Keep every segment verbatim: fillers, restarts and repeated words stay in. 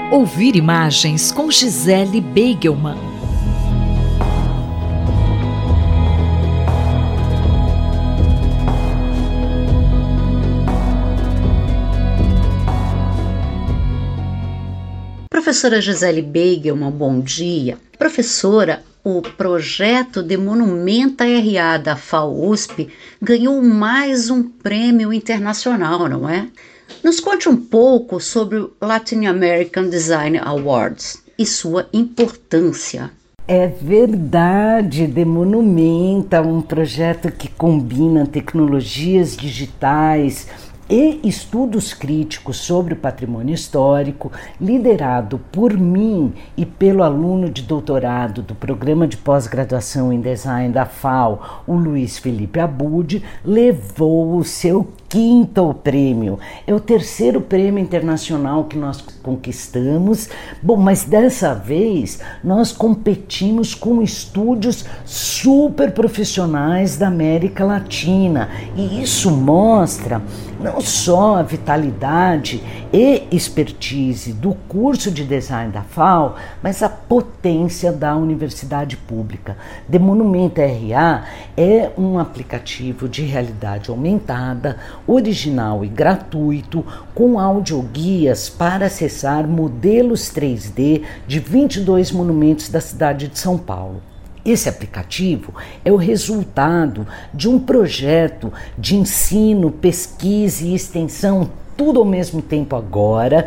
Ouvir imagens com Gisele Beigelman. Professora Gisele Beigelman, bom dia. Professora, o projeto de Monumenta R A da FAUSP ganhou mais um prêmio internacional, não é? Nos conte um pouco sobre o Latin American Design Awards e sua importância. É verdade, de Monumenta, um projeto que combina tecnologias digitais e estudos críticos sobre o patrimônio histórico, liderado por mim e pelo aluno de doutorado do Programa de Pós-Graduação em Design da F A U, o Luiz Felipe Abud, levou o seu quinto prêmio. É o terceiro prêmio internacional que nós conquistamos. Bom, mas dessa vez nós competimos com estúdios super profissionais da América Latina. E isso mostra não só a vitalidade e expertise do curso de design da F A U, mas a potência da universidade pública. The Monumenta R A é um aplicativo de realidade aumentada, original e gratuito, com audioguias para acessar modelos três D de vinte e dois monumentos da cidade de São Paulo. Esse aplicativo é o resultado de um projeto de ensino, pesquisa e extensão, tudo ao mesmo tempo agora,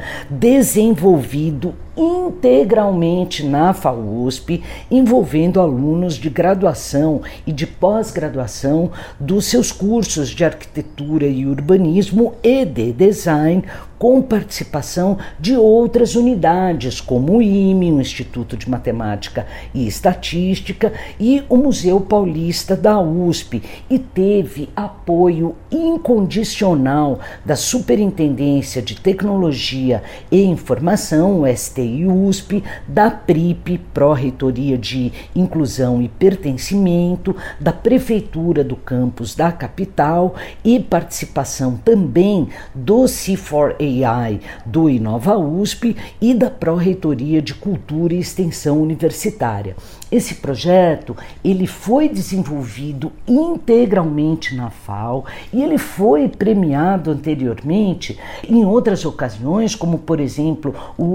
desenvolvido integralmente na FAUSP, envolvendo alunos de graduação e de pós-graduação dos seus cursos de arquitetura e urbanismo e de design, com participação de outras unidades, como o I M E, o Instituto de Matemática e Estatística, e o Museu Paulista da U S P, e teve apoio incondicional da Superintendência de Tecnologia e Informação, o S T I U S P, da P R I P, Pró-Reitoria de Inclusão e Pertencimento, da Prefeitura do Campus da Capital, e participação também do C quatro A I do Inova U S P e da Pró-Reitoria de Cultura e Extensão Universitária. Esse projeto ele foi desenvolvido integralmente na F A U e ele foi premiado anteriormente em outras ocasiões, como por exemplo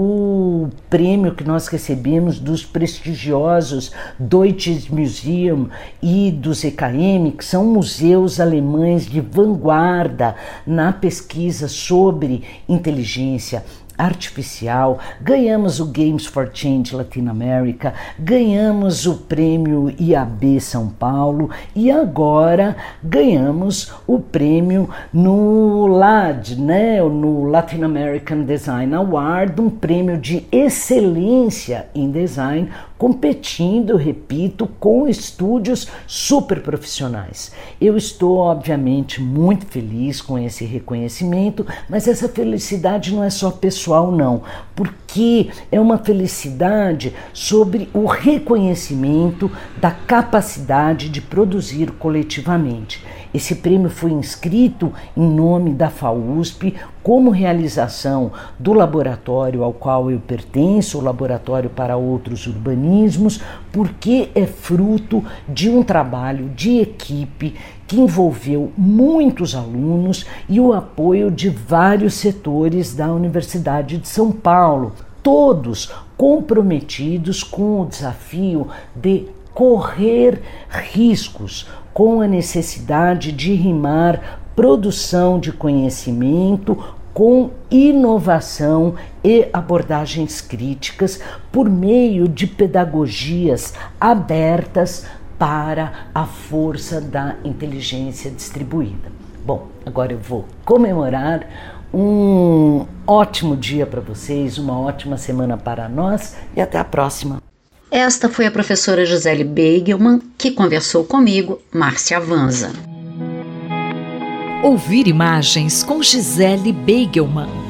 o prêmio que nós recebemos dos prestigiosos Deutsches Museum e do Z K M, que são museus alemães de vanguarda na pesquisa sobre inteligência artificial. Ganhamos o Games for Change Latin America, ganhamos o prêmio I A B São Paulo e agora ganhamos o prêmio no L A D, né, no Latin American Design Award, um prêmio de excelência em design, competindo, repito, com estúdios super profissionais. Eu estou, obviamente, muito feliz com esse reconhecimento, mas essa felicidade não é só pessoal, não, porque é uma felicidade sobre o reconhecimento da capacidade de produzir coletivamente. Esse prêmio foi inscrito em nome da FAUSP como realização do laboratório ao qual eu pertenço, o Laboratório para Outros Urbanismos, porque é fruto de um trabalho de equipe que envolveu muitos alunos e o apoio de vários setores da Universidade de São Paulo, todos comprometidos com o desafio de correr riscos, com a necessidade de rimar produção de conhecimento com inovação e abordagens críticas por meio de pedagogias abertas para a força da inteligência distribuída. Bom, agora eu vou comemorar um ótimo dia para vocês, uma ótima semana para nós e até a próxima. Esta foi a professora Gisele Beigelman, que conversou comigo, Márcia Vanza. Ouvir imagens com Gisele Beigelman.